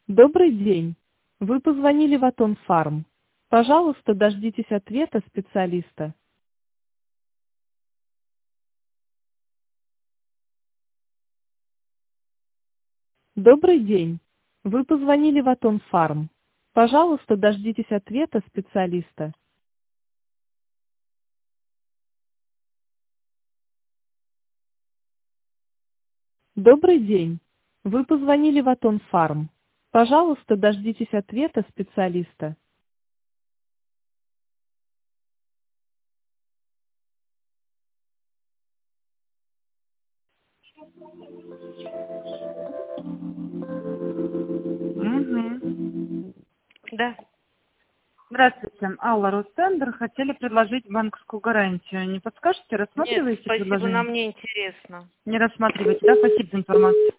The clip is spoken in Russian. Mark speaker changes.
Speaker 1: Добрый день. Вы позвонили в Атон Фарм. Пожалуйста, дождитесь ответа специалиста. Добрый день. Вы позвонили в Атон Фарм. Пожалуйста, дождитесь ответа специалиста. Добрый день. Вы позвонили в Атон Фарм. Пожалуйста, дождитесь ответа специалиста.
Speaker 2: Мгм.
Speaker 3: Да.
Speaker 2: Здравствуйте. Алла, Ростендер. Хотели предложить банковскую гарантию. Не подскажете,
Speaker 3: Нет,
Speaker 2: рассматриваете
Speaker 3: спасибо,
Speaker 2: предложение?
Speaker 3: нам не интересно.
Speaker 2: Не рассматриваете, да? Спасибо за информацию.